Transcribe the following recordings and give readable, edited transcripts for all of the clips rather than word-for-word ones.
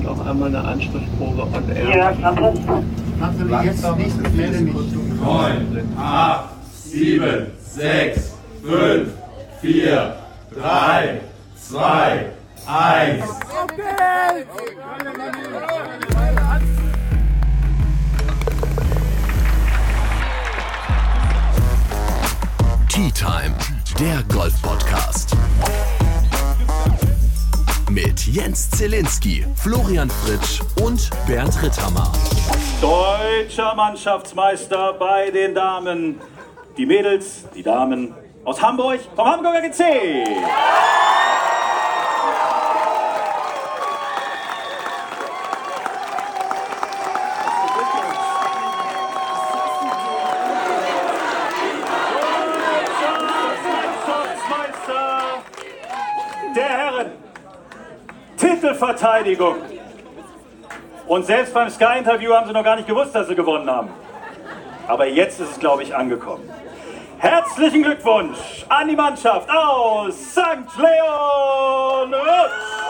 noch einmal eine Anschlussprobe on air. Ja, danke. Machen wir jetzt noch nicht, melde mich. 9, 8, 7, 6, 5, 4, 3, 2, 1. Tea Time, der Golf-Podcast. Mit Jens Zielinski, Florian Fritsch und Bernd Ritthammer. Deutscher Mannschaftsmeister bei den Damen. Die Mädels, die Damen aus Hamburg, vom Hamburger GC. Der Herren, Titelverteidigung. Und selbst beim Sky-Interview haben sie noch gar nicht gewusst, dass sie gewonnen haben. Aber jetzt ist es, glaube ich, angekommen. Herzlichen Glückwunsch an die Mannschaft aus St. Leon Rutsch.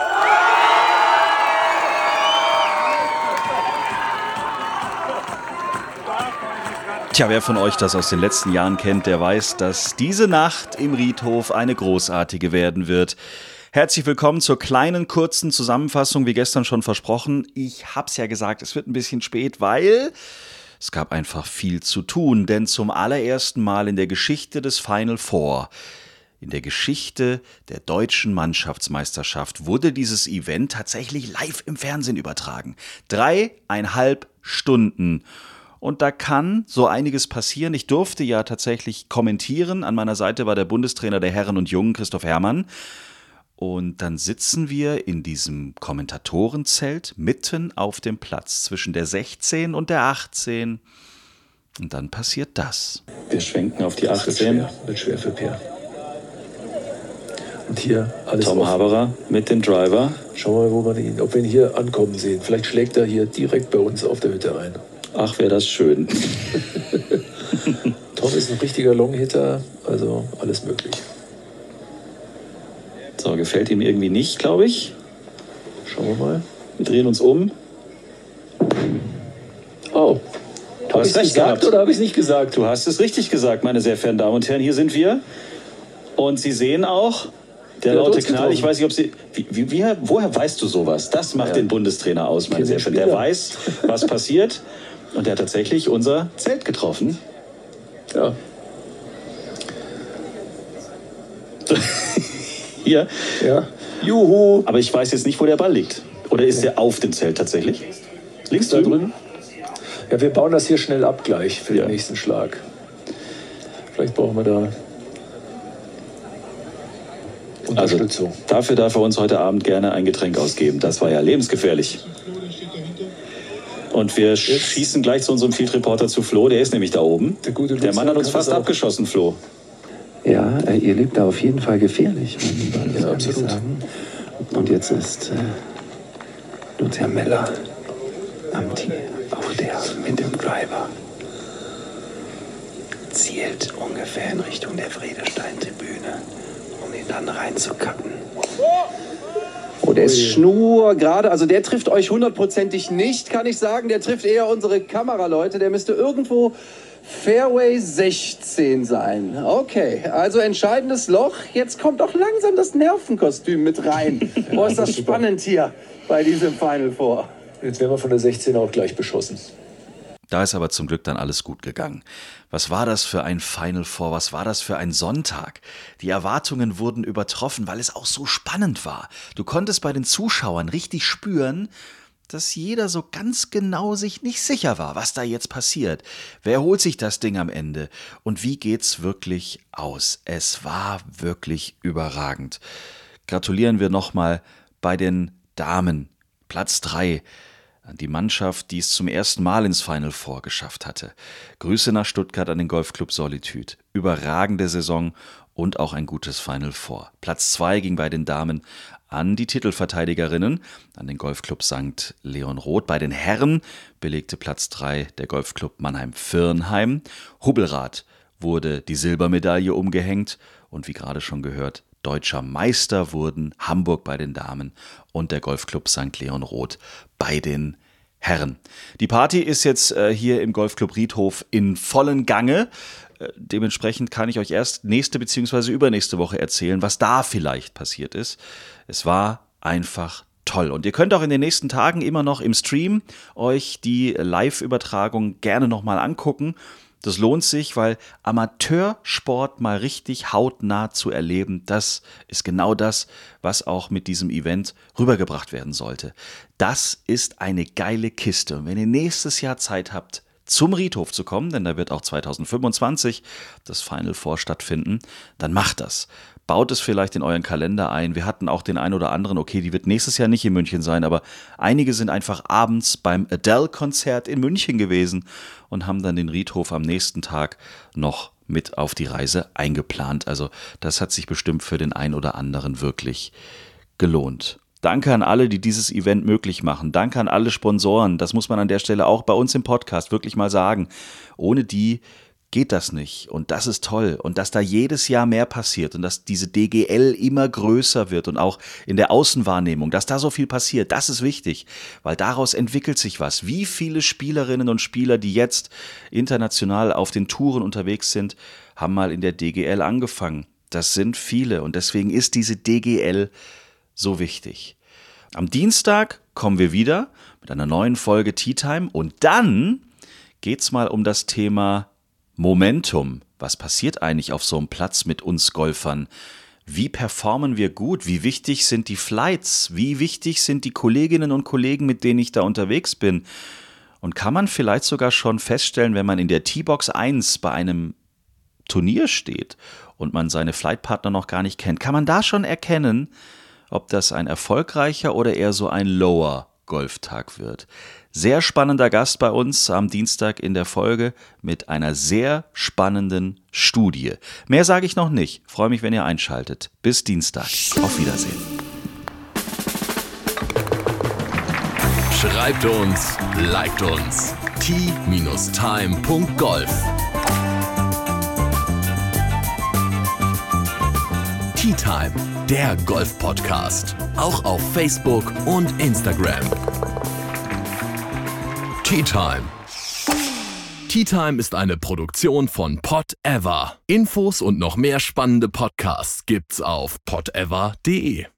Tja, wer von euch das aus den letzten Jahren kennt, der weiß, dass diese Nacht im Riedhof eine großartige werden wird. Herzlich willkommen zur kleinen, kurzen Zusammenfassung, wie gestern schon versprochen. Ich hab's ja gesagt, es wird ein bisschen spät, weil es gab einfach viel zu tun. Denn zum allerersten Mal in der Geschichte des Final Four, in der Geschichte der deutschen Mannschaftsmeisterschaft, wurde dieses Event tatsächlich live im Fernsehen übertragen. 3,5 Stunden. Und da kann so einiges passieren. Ich durfte ja tatsächlich kommentieren. An meiner Seite war der Bundestrainer der Herren und Jungen, Christoph Herrmann. Und dann sitzen wir in diesem Kommentatorenzelt mitten auf dem Platz zwischen der 16 und der 18. Und dann passiert das. Wir schwenken auf die 18. Wird schwer für Per. Und hier alles Tom offen. Haberer mit dem Driver. Schauen wir mal, ob wir ihn hier ankommen sehen. Vielleicht schlägt er hier direkt bei uns auf der Hütte ein. Ach, wäre das schön. Tom ist ein richtiger Longhitter, also alles möglich. So, gefällt ihm irgendwie nicht, glaube ich. Schauen wir mal. Wir drehen uns um. Oh, Du hast recht gesagt gehabt. oder habe ich es nicht gesagt? Du hast es richtig gesagt, meine sehr verehrten Damen und Herren. Hier sind wir. Und Sie sehen auch, der hat laute uns Knall. Ich getroffen. weiß nicht, ob Sie... woher weißt du sowas? Das macht Ja. den Bundestrainer aus, meine sehr verehrten. Der Spieler. weiß, was passiert. Und der hat tatsächlich unser Zelt getroffen. Ja. Hier. Ja. Juhu. Aber ich weiß jetzt nicht, wo der Ball liegt. Oder ist der auf dem Zelt tatsächlich? Links Da drüben? drüben? Ja, wir bauen das hier schnell ab gleich für Ja. den nächsten Schlag. Vielleicht brauchen wir da Unterstützung. Also, dafür darf er uns heute Abend gerne ein Getränk ausgeben. Das war ja lebensgefährlich. Und wir schießen gleich zu unserem Field Reporter zu Flo. Der ist nämlich da oben. Der gute Der Mann hat uns Lucian kann fast das auch. abgeschossen, Flo. Ja, ihr lebt da auf jeden Fall gefährlich. muss Ja, man absolut. sagen. Und jetzt ist Lucian Meller am Tee, auch der mit dem Driver. Zielt ungefähr in Richtung der Vredestein-Tribüne, um ihn dann reinzukappen. Oh, der ist schnurgerade. Also der trifft euch hundertprozentig nicht, kann ich sagen. Der trifft eher unsere Kameraleute. Der müsste irgendwo Fairway 16 sein. Okay, also entscheidendes Loch. Jetzt kommt doch langsam das Nervenkostüm mit rein. Boah, ist das spannend hier bei diesem Final Four. Jetzt werden wir von der 16 auch gleich beschossen. Da ist aber zum Glück dann alles gut gegangen. Was war das für ein Final Four? Was war das für ein Sonntag? Die Erwartungen wurden übertroffen, weil es auch so spannend war. Du konntest bei den Zuschauern richtig spüren, dass jeder so ganz genau sich nicht sicher war, was da jetzt passiert. Wer holt sich das Ding am Ende? Und wie geht's wirklich aus? Es war wirklich überragend. Gratulieren wir nochmal bei den Damen. Platz 3. Die Mannschaft, die es zum ersten Mal ins Final Four geschafft hatte. Grüße nach Stuttgart an den Golfclub Solitude. Überragende Saison und auch ein gutes Final Four. Platz 2 ging bei den Damen an die Titelverteidigerinnen, an den Golfclub St. Leon Roth. Bei den Herren belegte Platz 3 der Golfclub Mannheim-Virnheim. Hubbelrath wurde die Silbermedaille umgehängt und wie gerade schon gehört, deutscher Meister wurden, Hamburg bei den Damen und der Golfclub St. Leon Roth bei den Herren. Die Party ist jetzt hier im Golfclub Riedhof in vollem Gange. Dementsprechend kann ich euch erst nächste bzw. übernächste Woche erzählen, was da vielleicht passiert ist. Es war einfach toll. Und ihr könnt auch in den nächsten Tagen immer noch im Stream euch die Live-Übertragung gerne nochmal angucken. Das lohnt sich, weil Amateursport mal richtig hautnah zu erleben, das ist genau das, was auch mit diesem Event rübergebracht werden sollte. Das ist eine geile Kiste. Und wenn ihr nächstes Jahr Zeit habt, zum Riedhof zu kommen, denn da wird auch 2025 das Final Four stattfinden, dann macht das. Baut es vielleicht in euren Kalender ein. Wir hatten auch den einen oder anderen, okay, die wird nächstes Jahr nicht in München sein, aber einige sind einfach abends beim Adele-Konzert in München gewesen und haben dann den Riedhof am nächsten Tag noch mit auf die Reise eingeplant. Also das hat sich bestimmt für den einen oder anderen wirklich gelohnt. Danke an alle, die dieses Event möglich machen. Danke an alle Sponsoren. Das muss man an der Stelle auch bei uns im Podcast wirklich mal sagen. Ohne die geht das nicht. Und das ist toll. Und dass da jedes Jahr mehr passiert und dass diese DGL immer größer wird und auch in der Außenwahrnehmung, dass da so viel passiert, das ist wichtig, weil daraus entwickelt sich was. Wie viele Spielerinnen und Spieler, die jetzt international auf den Touren unterwegs sind, haben mal in der DGL angefangen. Das sind viele und deswegen ist diese DGL so wichtig. Am Dienstag kommen wir wieder mit einer neuen Folge Tea Time und dann geht's mal um das Thema Momentum. Was passiert eigentlich auf so einem Platz mit uns Golfern? Wie performen wir gut? Wie wichtig sind die Flights? Wie wichtig sind die Kolleginnen und Kollegen, mit denen ich da unterwegs bin? Und kann man vielleicht sogar schon feststellen, wenn man in der T-Box 1 bei einem Turnier steht und man seine Flightpartner noch gar nicht kennt, kann man da schon erkennen, ob das ein erfolgreicher oder eher so ein lower Golftag wird. Sehr spannender Gast bei uns am Dienstag in der Folge mit einer sehr spannenden Studie. Mehr sage ich noch nicht. Freue mich, wenn ihr einschaltet. Bis Dienstag. Auf Wiedersehen. Schreibt uns, liked uns. t-time.golf Tea Time, der Golf-Podcast. Auch auf Facebook und Instagram. Tea Time. Tea Time ist eine Produktion von Pod Ever. Infos und noch mehr spannende Podcasts gibt's auf podever.de.